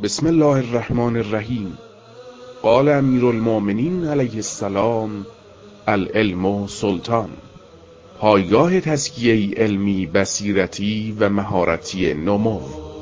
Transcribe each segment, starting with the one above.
بسم الله الرحمن الرحیم. قال امیر المؤمنین علیه السلام: العلم سلطان. پایگاه تزکیه علمی، بصیرتی و مهارتی نمو.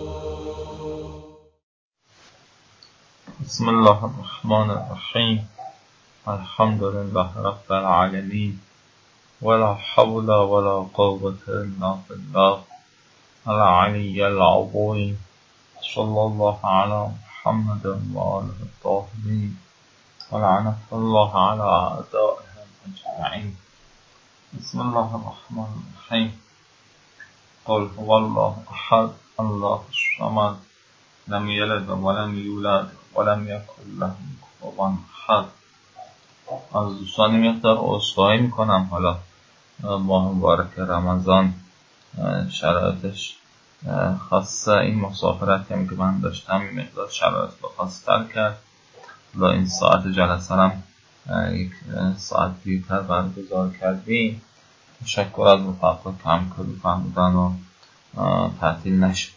بسم الله الرحمن الرحیم. الحمد لله رب العالمین، ولا حول ولا قوة الا بالله العلی العظیم. صلی الله علی محمد و آله الطاهرین و لعنة الله علی اعدائهم اجمعین. بسم الله الرحمن الرحیم. قل هو الله احد الله الصمد لم یلد ولم یولد ولم یکن له کفوا احد. از دوستان مقدار عذرخواهی میکنم. حالا ماه مبارک رمضان شرایطش خاصه، این مسافرتی هم که من داشتم این مقدار شرایط رو خاص‌تر کرد. حالا این ساعت جلسه هم یک ساعت دیرتر برگزار کردیم. تشکر از رفقا که همکاری فرمودن و تعطیل نشد.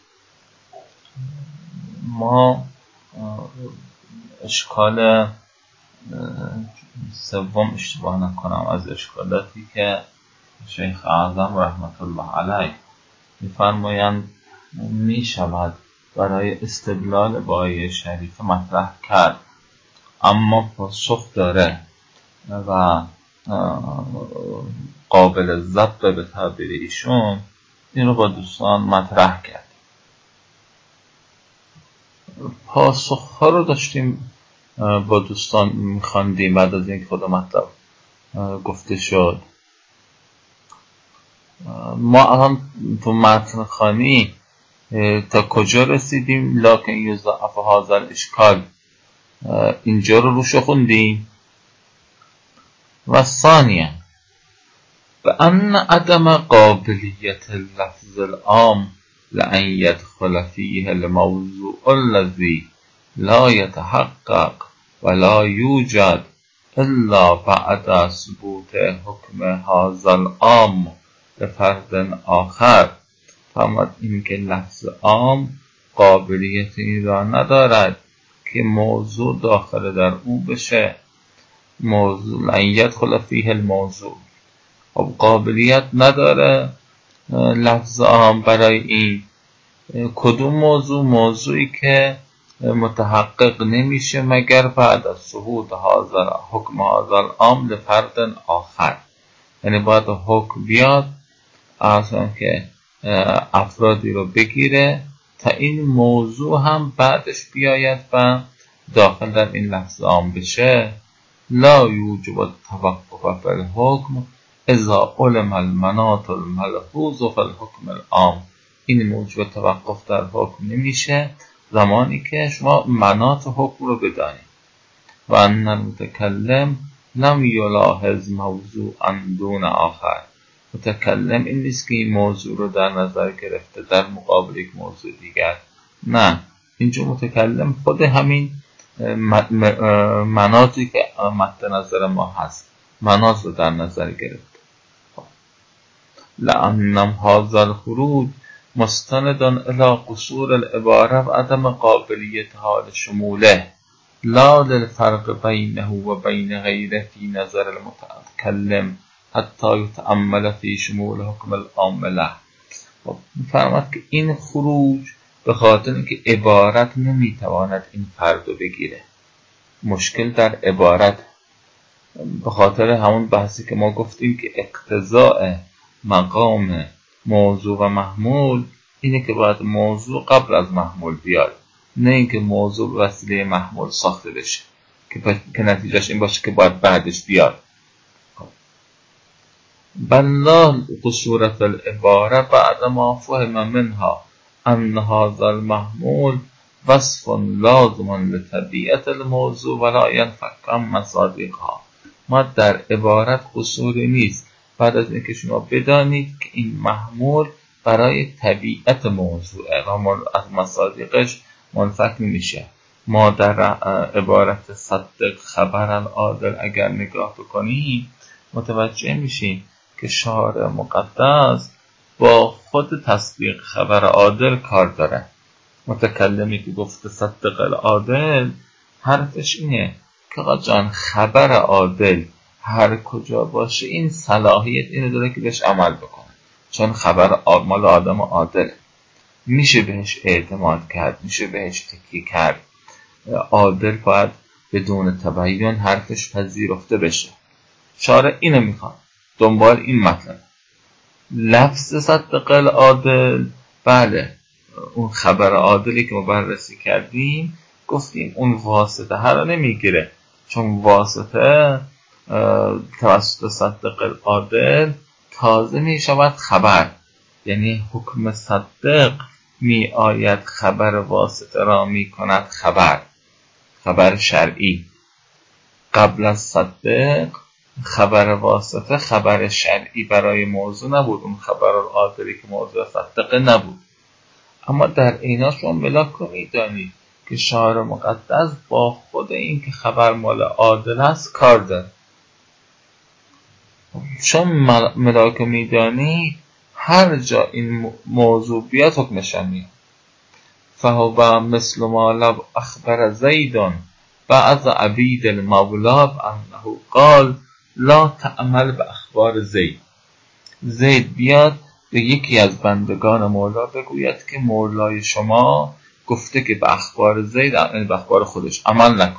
ما اشکال سوم اشتباه نکنم از اشکالاتی که شیخ اعظم رحمت الله علیه می‌فرمایند می شود برای استدلال با آیه شریف مطرح کرد، اما پاسخ داره و قابل ضبط به تعبیر ایشون. این رو با دوستان مطرح کرد. پاسخ ها رو داشتیم با دوستان می‌خواندیم بعد از اینکه خود مطلب گفته شد. ما الان تو متن خوانی تا کجا رسیدیم؟ لکن یضاعف هذا الاشکال، اینجا رو روش خوندیم. و ثانیاً بأن عدم قابلیت اللفظ العام لأن يدخل فيه الموضوع الذي لا يتحقق ولا يوجد إلا بعد ثبوت حكم هذا العام لفرد آخر. فرمود این که لفظ عام قابلیت این را ندارد که موضوع داخل در او بشه. موضوع لأن يدخل فيه الموضوع، قابلیت نداره لفظ عام برای این. کدوم موضوع؟ موضوعی که متحقق نمیشه مگر بعد از ثبوت حکم هذا العام لفرد آخر. یعنی باید حکم بیاد اصلا که افرادی رو بگیره تا این موضوع هم بعدش بیاید و داخل در این لفظ عام بشه. لا یوجب التوقف فی الحکم اذا علم المناط الملحوظ فی الحکم العام. این موجب توقف در حکم نمیشه زمانی که شما مناط حکم رو بدانید. و ان المتکلم لم یلاحظ موضوعا دون آخر. متکلم این نیست که این موضوع رو در نظر گرفته در مقابل یک موضوع دیگر. نه، اینجا متکلم خود همین مناطی که مد نظر ما هست مناط رو در نظر گرفته. لأنم هذا الخروج مستند الی قصور العباره و عدم قابلیت حال شموله لا للفرق بینه و بین غیره فی نظر المتکلم حتی یتأمل فی شمول حکم العام له. می‌فرماید که این خروج به خاطر اینکه عبارت نمیتواند این فرد رو بگیره. مشکل در عبارت به خاطر همون بحثی که ما گفتیم که اقتضاء مقام موضوع و محمول اینه که باید موضوع قبل از محمول بیاد، نه اینکه موضوع به وسیله محمول ساخته بشه که نتیجهش این باشه که باید بعدش بیاد. بلا قصور فی العباره بعد ما فهم منها ان هذا المحمول وصف لازم لطبیعت الموضوع ولا ينفك عن مصادیقها. ما در عبارت قصوری نیست بعد از اینکه شما بدانید که این محمول برای طبیعت موضوعه و از مصادیقش منفک نمیشه. ما در عبارت صدق خبرا عادل اگر نگاه بکنیم متوجه میشیم که شارع مقدس با خود تصدیق خبر عادل کار داره. متکلمی که گفته صدق العادل حرفش اینه که آقا جان خبر عادل هر کجا باشه این صلاحیت اینو داره که بهش عمل بکنه، چون خبر مال آدم عادل میشه بهش اعتماد کرد، میشه بهش تکیه کرد. عادل باید بدون تبیین حرفش پذیرفته بشه. شارع اینو میخواد، دنبال این مطلب. لفظ صدق العادل، بله اون خبر عادلی که ما بررسی کردیم گفتیم اون واسطه ها رو نمیگیره، چون واسطه توسط صدق العادل تازه میشود خبر، یعنی حکم صدق می آید خبر واسطه را می کند خبر شرعی. قبل از صدق خبر واسطه خبر شرعی برای موضوع نبود، اون خبر عادلی که موضوع صدق نبود. اما در اینا شما ملاک رو میدانید که شارع مقدس با خود این که خبر مال عادل است کار داره. شما ملاک رو میدانید هر جا این موضوع بیاد حکمش میاد. فهو مثل ما لو اخبر زیدون بعض عبید المولا انه قال لا تعمل به اخبار زید بیاد به یکی از بندگان مولا بگوید که مولای شما گفته که به اخبار زید، یعنی به اخبار خودش، عمل نکن.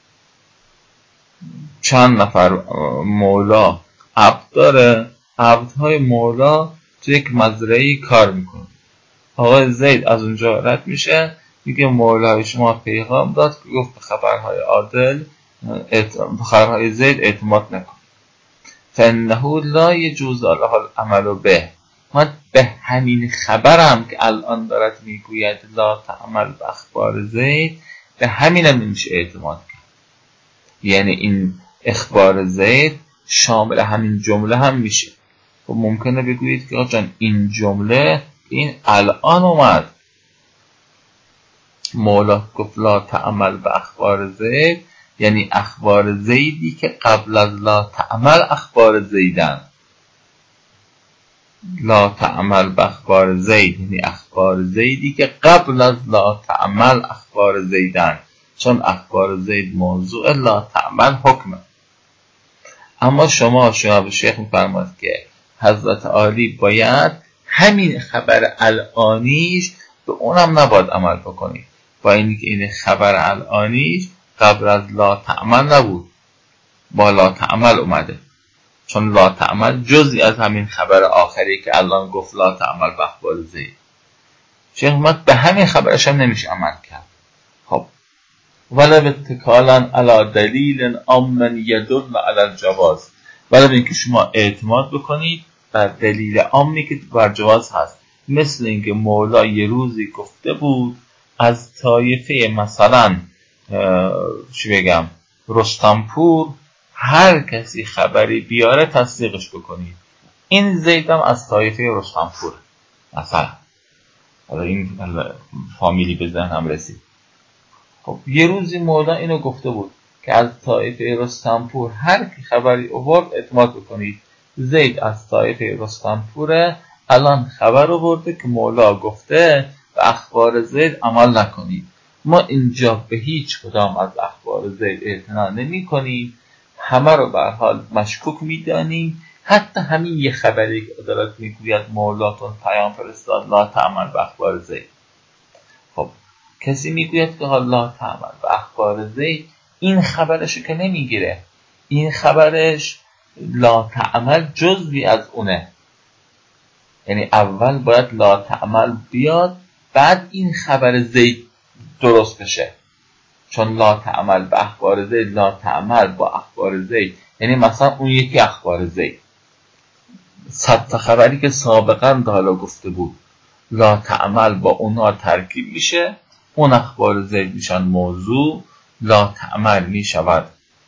چند نفر مولا عبد داره، عبدهای مولا تو یک مزرعه‌ای کار میکنه. آقای زید از اونجا رد میشه میگه مولای شما پیغام داد که گفت به خبرهای عادل، به خبرهای زید اعتماد نکن. فانه لا یجوز له العمل به، من به همین خبرم که الان دارد میگوید لا تعمل به اخبار زید، به همینم نمیشه اعتماد کرد. یعنی این اخبار زید شامل همین جمله هم میشه. و ممکنه بگویید که آقا جان این جمله این الان اومد، مولا گفت لا تعمل به اخبار زید، یعنی اخبار زیدی که قبل از لا تعمل اخبار زیدن. لا تعمل به اخبار زید یعنی اخبار زیدی که قبل از لا تعمل اخبار زیدن، چون اخبار زید موضوع لا تعمل حکمه. اما شما به شیخ میفرماید که حضرت عالی باید همین خبر الانیش به اونم نباید عمل بکنید، با اینی که این خبر الانیش قبل از لا تعمل نبود، با لا تعمل اومده، چون لا تعمل جزئی از همین خبر آخری که الان گفت لا تعمل به اخبار زید. شیخ محمد به همین خبرش هم نمیشه عمل کرد. خب ولو اتکالا علی دلیل عام یدل علی الجواز، ولو اینکه شما اعتماد بکنید بر دلیل عامی که بر جواز هست، مثل اینکه مولا یه روزی گفته بود از طایفه مثلا رستمپور هر کسی خبری بیاره تصدیقش بکنید. این زید هم از طایفه رستمپور مثلا، حالا این فامیلی به ذهنم رسید. خب یه روزی مولا اینو گفته بود که از طایفه رستمپور هر کی خبری آورد اعتماد بکنید. زید از طایفه رستمپوره، الان خبر آورده که مولا گفته به اخبار زید عمل نکنید. ما اینجا به هیچ کدام از اخبار زید اعتنا نمی کنیم، همه رو به هر حال مشکوک میدانیم. حتی همین یه خبری که عدالت میگوید مولاتون پیام فرستاد لا تعمل به اخبار زید. خب کسی میگوید که لا تعمل به اخبار زید، این خبرشو که نمیگیره، این خبرش لا تعمل جزوی از اونه، یعنی اول باید لا تعمل بیاد بعد این خبر زید درست بشه. چون لا تعمل به اخبار زید، لا تعمل با اخبار زید یعنی مثلا اون یکی اخبار زید 100 تا خبری که سابقا حالا گفته بود لا تعمل با اونها ترکیب میشه، اون اخبار زید میشن موضوع، لا تعمل میشود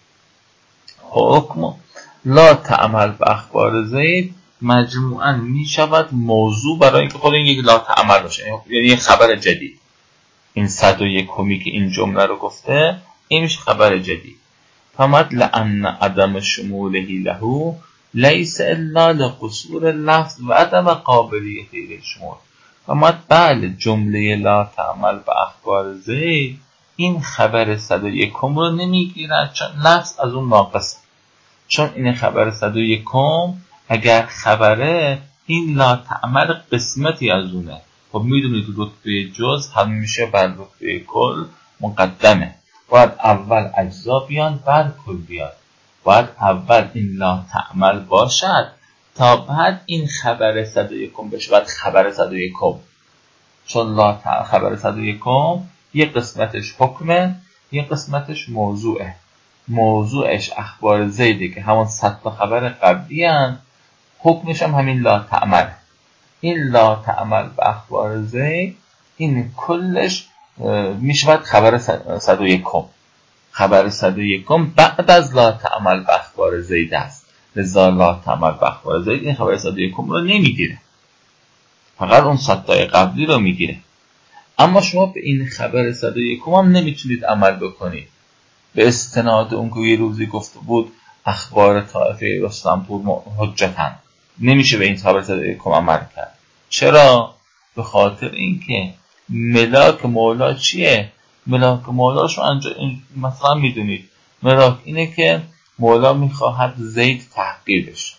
حکم، لا تعمل به اخبار زید مجموعاً میشود موضوع برای اینکه خود این یک لا تعمل باشه، یعنی یک خبر جدید. این 101 که این جمله رو گفته این میشه خبر جدید. فمد لأن عدم شموله له لیس الا لقصور اللفظ و عدم قابلیت للشمول. اما بله جمله لا تعمل به اخبار زید این خبر 101 رو نمیگیرد، چون لفظ از اون ناقصه. چون این خبر 101 اگر خبره، این لا تعمل قسمتی از اونه. خب میدونید رتبه جز همیشه بر رتبه کل مقدمه. باید اول اجزا بیان بعد کل بیاد. باید اول این لا تعمل باشد تا بعد این خبر 101 بشه. بعد خبر 101 چون خبر 101 یه قسمتش حکمه، یه قسمتش موضوعه. موضوعش اخبار زیده که همون 100 تا خبر قبلی هن. حکمش هم همین لا تعمل. این لا تعمل به اخبار زید این کلش میشود خبر 101. خبر 101 بعد از لا تعمل به اخبار زید است. لذا لا تعمل به اخبار زید این خبر 101 رو نمیگیره، فقط اون 100 تای قبلی رو میگیره. اما شما به این خبر 101 هم نمیتونید عمل بکنید. به استناد اون که یه روزی گفته بود اخبار طائفه رستمپور حجتن، نمیشه به این خبر 101 عمل کرد. چرا؟ به خاطر اینکه ملاک مولا چیه؟ ملاک مولا شو مثلا میدونید ملاک اینه که مولا میخواهد زید تحقیر بشه،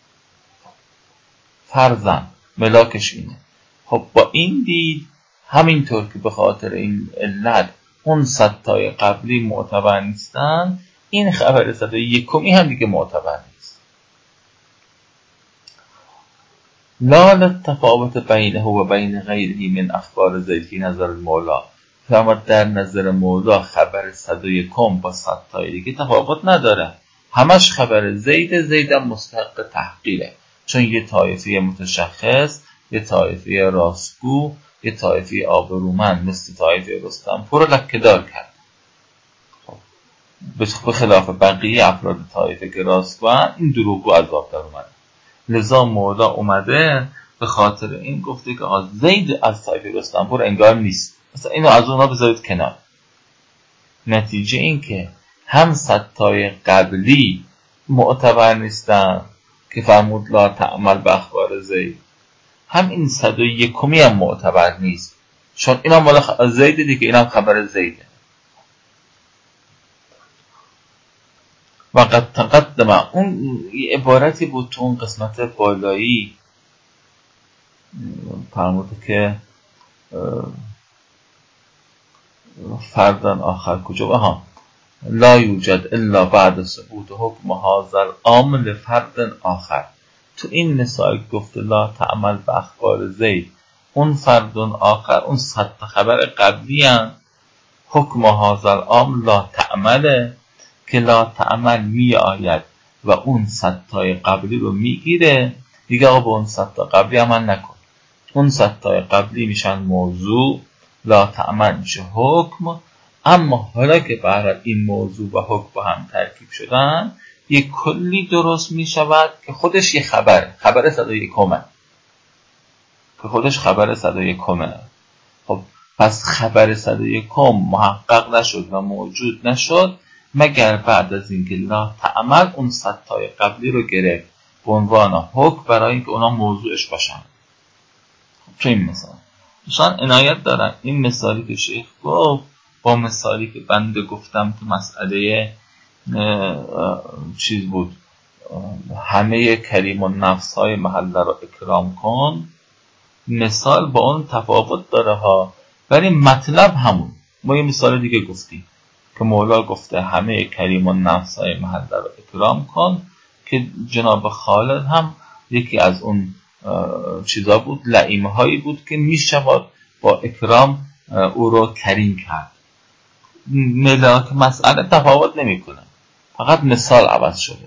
فرضاً ملاکش اینه. خب با این دید همینطور که به خاطر این علت اون 100 تای قبلی معتبر نیستن، این خبر 101 هم دیگه معتبر نیست. لا تفاوت بینه و بین غیره من اخبار زید فی نظر مولا. اما در نظر مولا خبر 101 با 100 تای دیگه تفاوت نداره، همش خبر زید هم مستحق تحقیره. چون یه طایفه متشخص، یه طایفه راستگو، یه طایفه آبرومند مثل طایفه رستمپور رو لکه‌دار کرد. به خلاف بقیه افراد طایفه که راستگوان، این دروغگو از باب در اومده. لذا مولا اومده به خاطر این گفته که زید از طایفه رستمپور انگار نیست، مثلا اینو از اونها بذارید کنار. نتیجه این که هم 100 تای قبلی معتبر نیستن که فرمود لا تعمل به اخبار زید، هم این 101 هم معتبر نیست چون این هم مال زید دیگه، این هم خبر زیده. و قد تقدم اون عبارتی بود تو اون قسمت بالایی فرموده که فردن آخر کجا لا یوجد الا بعد ثبوت حکم هذا العامل فرد آخر. تو این مثال گفته لا تعمل به اخبار زید، اون فردن آخر اون 100 خبر قبلی هم حکم هذا العامل لا تعمله که لا تعمل می آید و اون 100 تای قبلی رو میگیره دیگه. آقا به اون 100 تا قبلی عمل نکن. اون 100 تای قبلی میشن موضوع، لا تعمل میشه حکم. اما حالا که برای این موضوع و حکم با هم ترکیب شدن، یک کلی درست میشود که خودش یه خبر 101 که خودش خبر 101. خب پس خبر 101 محقق نشد و موجود نشد مگر بعد از اینکه لا تعمل اون 100 تای قبلی رو گرفت به عنوان حکم برای اینکه اونا موضوعش باشن. چه این مثال دوستان عنایت دارن. این مثالی که شیخ گفت با مثالی که بنده گفتم تو مسئله چیز بود، همه کریم و نفس های محله رو اکرام کن، مثال با اون تفاوت داره ها، ولی مطلب همون. ما یه مثال دیگه گفتیم که مولا گفته همه کریم و نفس های محله رو اکرام کن، که جناب خالد هم یکی از اون چیزا بود، لئیمه هایی بود که میشود با اکرام او رو کریم کرد. ملاک مسئله تفاوت نمی کنه، فقط مثال عوض شده.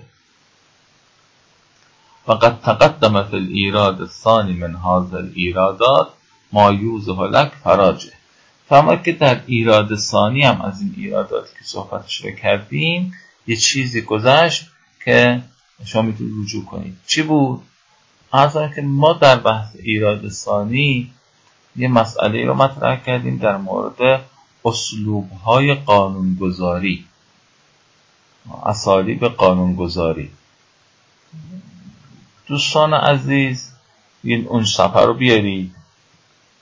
وقد تقدم فی الایراد الثانی من هذا الایرادات ما یوضح لک فراجه. فما که در ایراد ثانی هم از این ایرادات که صحبتش رو کردیم یه چیزی گذشت که شما میتونید رجوع کنید. چی بود؟ اصلا که ما در بحث ایراد ثانی یه مسئله رو مطرح کردیم در مورد اسلوب‌های قانونگذاری، اسالیب قانونگذاری. دوستان عزیز این اون صفحه رو بیارید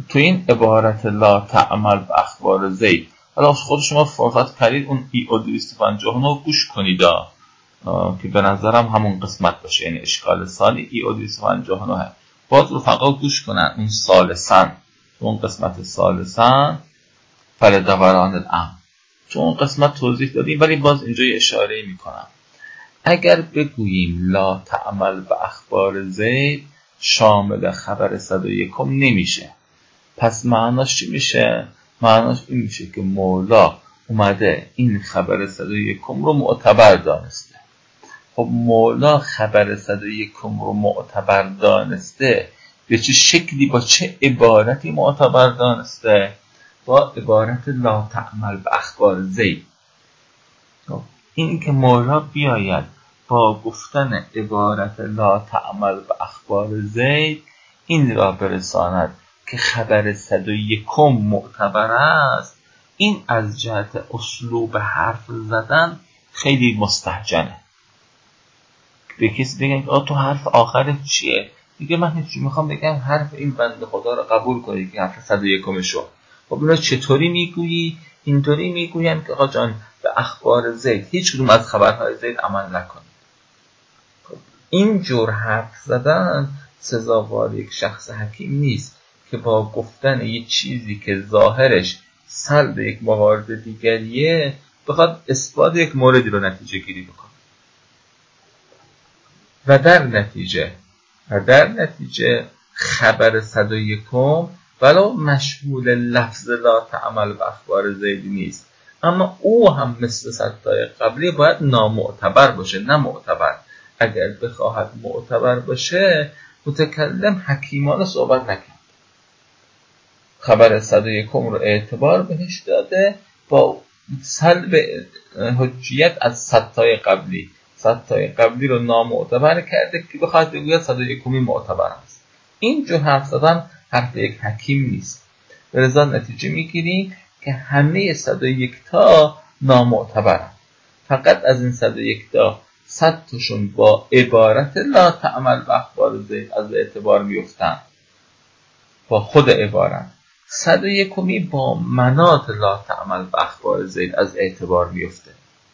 تو این عبارت لا تعمل به اخبار زید، حالا خود شما فرصت پرید اون EO 259 گوش کنید که به نظرم همون قسمت باشه، یعنی اشکال ثانی EO 259 باز رفقا گوش کنن اون ثالثاً، اون قسمت ثالثاً فلدوران الامر، تو اون قسمت توضیح دادیم ولی باز اینجا یه اشاره میکنم. اگر بگوییم لا تعمل به اخبار زید شامل خبر 101 نمیشه، پس معناش چی میشه؟ معناش این میشه که مولا اومده این خبر 101 رو معتبر دانسته. خب مولا خبر 101 رو معتبر دانسته، به چه شکلی با چه عبارتی معتبر دانسته؟ با عبارت لا تعمل به اخبار زید. این که مولا بیاید با گفتن عبارت لا تعمل به اخبار زید این را برساند که خبر 101 معتبر است، این از جهت اسلوب حرف زدن خیلی مستهجنه. به کسی بگن که تو حرف آخرت چیه؟ دیگه من هیچی میخوام بگم حرف این بنده خدا رو قبول کنید که حرف 101 شو. خب اینا چطوری میگویی؟ اینطوری میگویم که آقا جان به اخبار زید هیچ کدوم از خبرهای زید عمل نکنید. خب این جور حرف زدن سزاوار یک شخص حکیم نیست که با گفتن یک چیزی که ظاهرش سلب یک موارد دیگریه بخواد اثبات یک موردی رو نتیجه گیری بکنه و در نتیجه خبر 101 ولو مشمول لفظ لا تعمل به اخبار زیدی نیست، اما او هم مثل ستای قبلی باید نامعتبر باشه، نه معتبر. اگر بخواهد معتبر باشه متکلم حکیمانه صحبت نکرد، خبر 101 رو اعتبار بهش داده با سلب حجیت از ستای قبلی رو نامعتبر کرده که بخواد بگوید 101 معتبر است. این جو حرف زدن حرف یک حکیم نیست. به لذا نتیجه میگیریم که همه 101 تا نامعتبرند، فقط از این 101 تا 100 تاشون با عبارت لا تعمل به اخبار زید از اعتبار میفتن، با خود عبارت. 101 با مناط لا تعمل به اخبار زید از اعتبار میفته.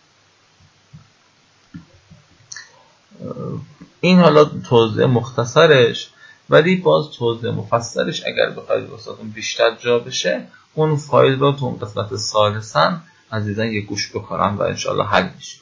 این حالا توضیح مختصرش، ولی باز توضیح مفصلش اگر بخواید واسهتون بیشتر جا بشه اون فایل رو تو اون قسمت ثالثاً عزیزان یه گوش بکنن و انشاءالله حل میشه.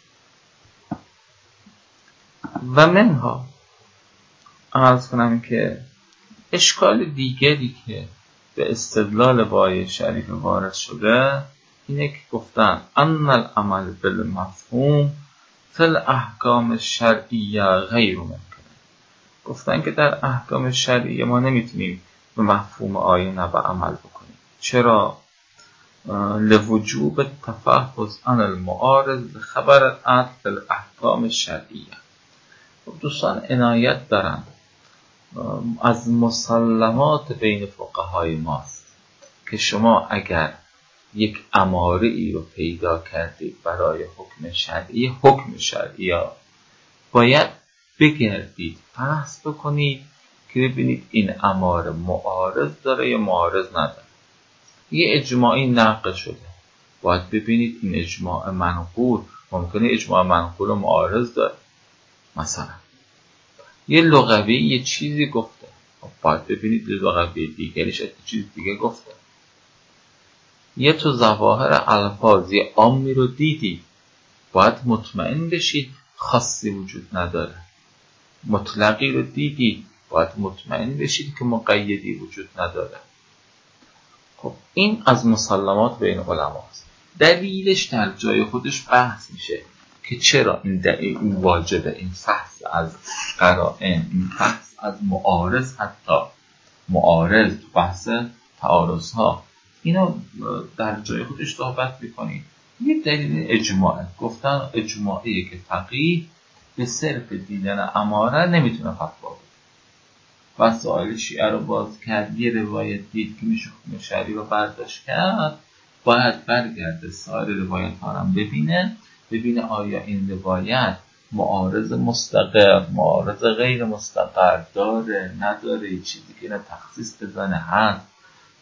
و منها عرض کنم که اشکال دیگری که به استدلال بای شریف وارد شده اینه که گفتن ان العمل بالمفهوم فی الاحکام الشرعیه غیر ممکن. گفتن که در احکام شرعیه ما نمیتونیم به مفهوم آیه نبع عمل بکنیم. چرا؟ لوجوب تفحص عن المعارض خبر العدل فی الاحکام الشرعیه. دوستان عنایت دارند، از مسلمات بین فقهای ماست که شما اگر یک اماره ای رو پیدا کردید برای حکم شرعی باید بگردید بحث بکنید که ببینید این اماره معارض داره یا معارض نداره. یه اجماعی نقل شده، باید ببینید این اجماع منقول ممکنه اجماع منقول و معارض داره. مثلا یه لغوی یه چیزی گفته، باید ببینید لغوی دیگریش یه چیز دیگه گفته. یه تو ظواهر الفاظ یه عامی رو دیدید، باید مطمئن بشید خاصی وجود نداره. مطلقی رو دیدید، باید مطمئن بشید که مقیدی وجود نداره. خب این از مسلمات بین علما است. دلیلش در جای خودش بحث میشه که چرا این واجبه، این فحص از قرائن، این فحص از معارض، حتی معارض تو بحث تعارض ها، اینو در جای خودش صحبت میکنید. یک دلیل اجماعه، گفتن اجماعیه که فقیه به صرف دیدن اماره نمیتونه فتوا بده. و سوال شیعه رو باز کرد، یه روایت دید که میشه حکم شرعی رو برداشت کرد، باید برگرده سایر روایت ها رو ببینه آیا این روایت معارض مستقر، معارض غیر مستقر داره، نداره، چیزی که اینا تخصیص بزنه هست،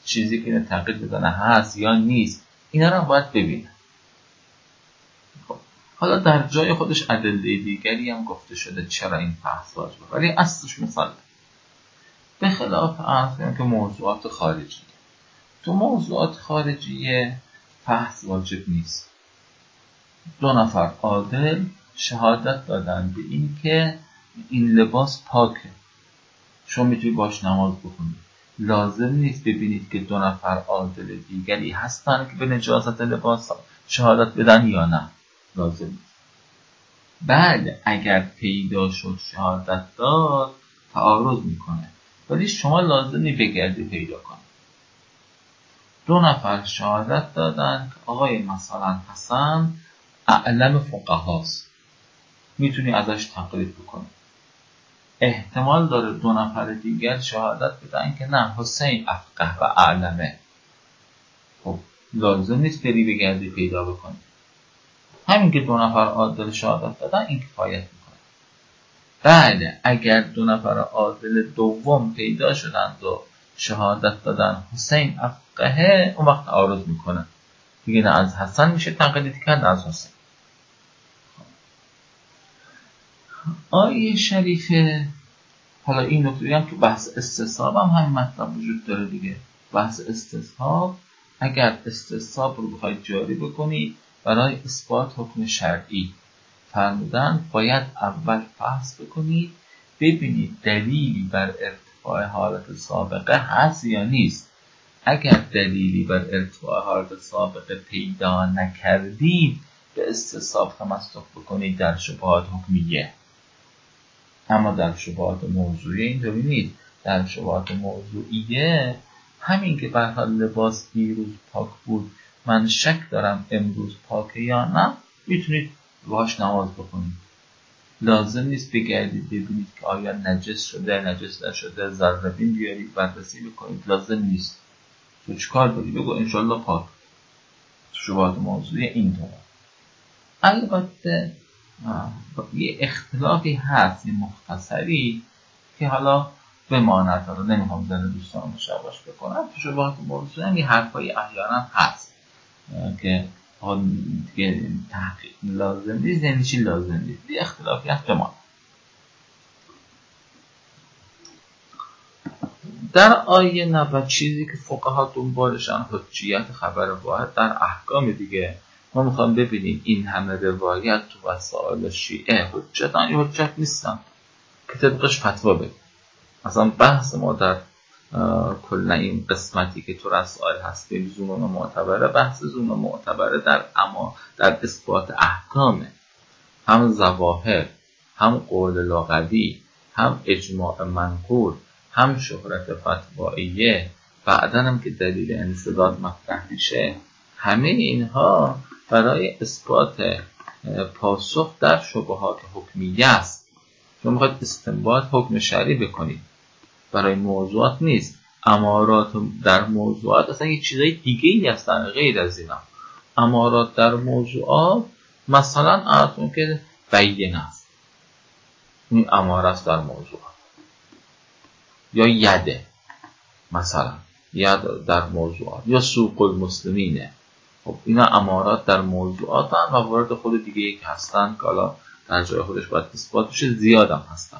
چیزی که تقلید بزنه هست یا نیست، اینا رو باید ببینن. خب حالا در جای خودش ادله دیگری هم گفته شده چرا این بحث واجبه، ولی اصلش مثال به خلاف اصلا که موضوعات خارجی، تو موضوعات خارجی بحث واجب نیست. 2 نفر عادل شهادت دادن به این که این لباس پاکه، شما میتونید باش نماز بخونید. لازم نیست ببینید که 2 نفر عادل دیگری هستن که به نجاست لباس شهادت بدن یا نه، لازم نیست. بعد اگر پیدا شد شهادت داد تعارض میکنه، ولی شما لازمی بگردی پیدا کنید. 2 نفر شهادت دادن که آقای مثلا حسن اعلم فقهاست، میتونی ازش تقلید بکنی. احتمال داره 2 نفر دیگر شهادت بدن که نه حسین افقه و اعلمه. خب لازم نیست بری بگردی پیدا بکنی، همین که 2 نفر عادل شهادت دادن این کفایت میکنه. بعد اگر 2 نفر عادل دوم پیدا شدند و شهادت دادن حسین افقه، اون وقت تعارض میکنه دیگه، نه از حسن میشه تقلید کرد نه از حسین. آیه شریفه، حالا این نکته هم تو بحث استصحاب هم همین مطلب وجود داره دیگه. بحث استصحاب، اگر استصحاب رو بخواید جاری بکنید برای اثبات حکم شرعی، فرمودن باید اول بحث بکنید ببینید دلیلی بر ارتفاع حالت سابقه هست یا نیست. اگر دلیلی بر ارتفاع حالت سابقه پیدا نکردید به استصحاب تمسک بکنید در شبهات حکمیه. اما در شبهات موضوعی اینطوری نیست. در شبهات موضوعیه همین که به هر حال لباس دیروز پاک بود، من شک دارم امروز پاکه یا نه، میتونید باهاش نماز بخونید. لازم نیست بگردید ببینید که آیا نجس شده نجس نشده، ذره بین بیارید بررسی بکنید، لازم نیست. تو چیکار داری؟ بگو انشالله پاک. شبهات موضوعی اینطوره. البته یه اختلافی هست یه مختصری که حالا بماند، حالا نمیخوام زنده دوستان مشابهش بکنم. تو شبهات موضوعی هم یه حرفای احیانا هست که تحقیق لازم نیست، یعنی چی لازم نیست، یه اختلافی هست بماند. در آیه 90 چیزی که فقها دنبالشن حجیت خبر واحد در احکام دیگه. ما میخوام ببینیم این همه روایت تو وسائل شیعه حجتن یا حجت نیستن که طبقش فتوا بده. اصلا بحث ما در کل این قسمتی که تو رسائل هستیم زنون معتبره، بحث زنون معتبره در اثبات احکامه، هم ظواهر، هم قول لغوی، هم اجماع منقول، هم شهرت فتواییه، بعدن هم که دلیل انسداد مطرح میشه. همه اینها برای اثبات پاسخ در شبهات حکمیه است. شما میخواید استنباط حکم شرعی بکنید، برای موضوعات نیست. امارات در موضوعات اصلا یه چیزای دیگه ای هستن غیر از اینا. امارات در موضوعات مثلا ارتون که بیین است، این اماره است در موضوعات. یا یده مثلا، ید در موضوعات، یا سوق المسلمینه. خب اینا امارات در موضوعات هم و وارد خود دیگه یک هستن که حالا در جای خودش باید اثبات بشه، زیاد هم هستن.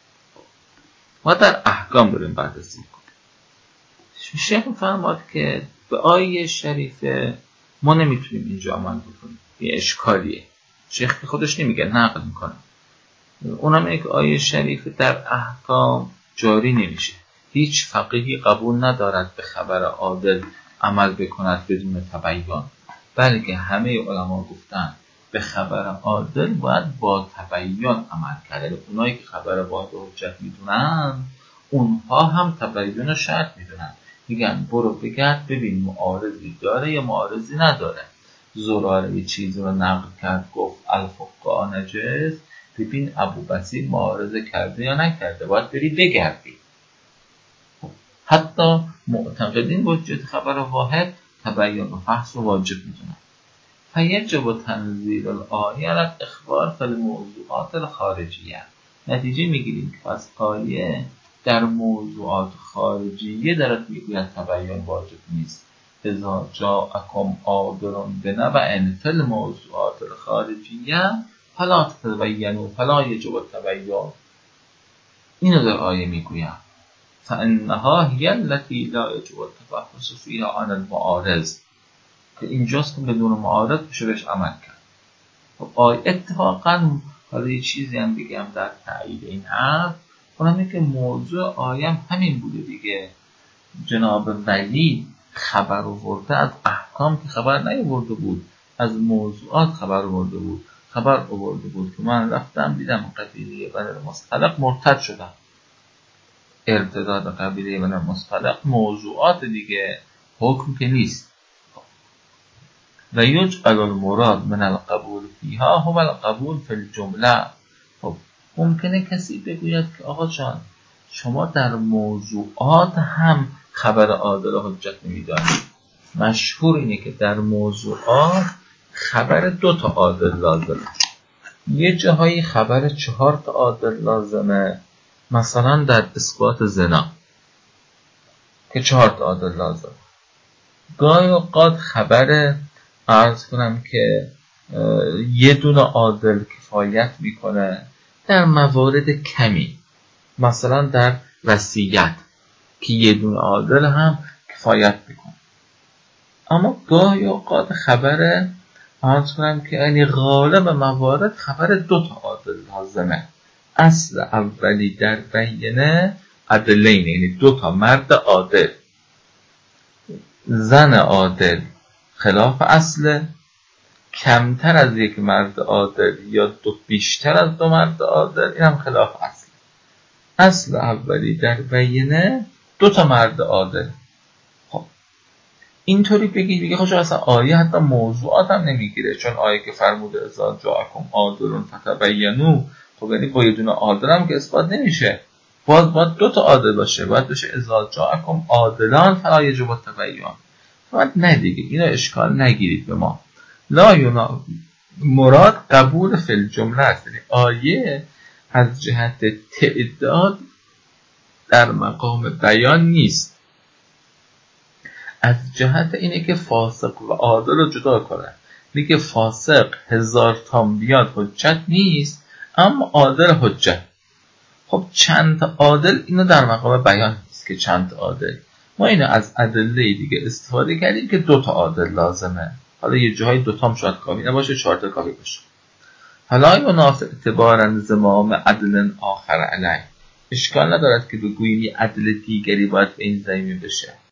ما در احکام بریم بررسی کنیم. شیخ فرماد که به آیه شریفه ما نمیتونیم اینجا عمل بکنیم، یه اشکالیه. شیخ که خودش نمیگه، نقل میکنه. اونم اینه که آیه شریفه در احکام جاری نمیشه. هیچ فقیهی قبول ندارد به خبر عادل عمل بکند بدون تبیین، بلکه همه علما گفتن به خبر عادل باید با تبیین عمل کرد. اونایی که خبر واحد حجت میدونن اونها هم تبیین رو شرط میدونن، میگن برو بگرد ببین معارضی داره یا معارضی نداره. زراره یه چیزی رو نقل کرد گفت الفقهاء نجس، ببین ابوبصیر معارضه کرده یا نکرده، باید بری بگردی. حتی معتقدین با حجت خبر واحد تبیین و فحص رو واجب میدونن. فیجب تنزیل الآیه علی اخبار فی الموضوعات الخارجیه. نتیجه میگیریم که از آیه در موضوعات خارجیه دارد میگوید تبیین واجب نیست. اذا جاءکم عادل بنبأ فی الموضوعات الخارجیه فلا تتبینوا فلا یجب التبین. اینو در آیه میگوید فانها هی التي لا یجب التفحص فیها عن المعارض، که اینجاست که بدون معارض بشه بهش عمل کرد. خب آیه اتفاقا حالا یه چیزی هم بگم در تایید این حرف، اونم که موضوع آیه همین بوده دیگه. جناب ولی خبر آورده از احکام که خبر نیاورده بود، از موضوعات خبر آورده بود. خبر آورده بود که من رفتم دیدم قبیله بنی المصطلق مرتد شدن. ارتداد قبیله بنی المصطلق موضوعات دیگه، حکم که نیست. و یجعل المراد من القبول فیها هو القبول فی الجمله. خب ممکنه کسی بگوید که آقا جان شما در موضوعات هم خبر عادل حجت نمی‌دانید. مشهور اینه که در موضوعات خبر 2 تا عادل لازمه. یه جاهایی خبر 4 تا عادل لازمه، مثلا در اثبات زنا که 4 تا عادل لازمه. گاهی اوقات خبر عرض کنم که 1 دونه عادل کفایت میکنه در موارد کمی، مثلا در وصیت که 1 دونه عادل هم کفایت میکنه. اما گاهی اوقات خبر عرض کنم که یعنی غالب موارد خبر 2 تا عادل لازمه. اصل اولی در بینه عدلین، یعنی 2 تا مرد عادل. زن عادل خلاف اصل، کمتر از 1 مرد عادل یا بیشتر از 2 مرد عادل این هم خلاف اصل. اصل اولی در بینه 2 تا مرد عادل. خب اینطوری بگید خب اصلا آیه حتی موضوعات هم نمیگیره، چون آیه که فرموده اذا جاءکم عادل فتبینوا، خب یعنی با 1 دونه عادل هم که اثبات نمیشه، باید 2 تا عادل باشه، باید بشه اذا جاءکم عادلان فلا یجب التبین. باید نه دیگه اینو اشکال نگیرید به ما. لا مراد قبول فی الجمله است. آیه از جهت تعداد در مقام بیان نیست، از جهت اینه که فاسق و عادل رو جدا کنه. میگه فاسق 1000 تا بیاد حجت نیست، اما عادل حجت. خب چند تا عادل اینو در مقام بیان نیست که چند تا عادل. ما اینو از ادله دیگه استفاده کردیم که 2 تا عادل لازمه. حالا یه جایی 2 تا هم شاید کافی نباشه، 4 تا کافی باشه. حالا منافع اعتبارا زمام عدل آخر علیه، اشکال ندارد که بگوییم یه عدل دیگری باید به این زمینه بشه.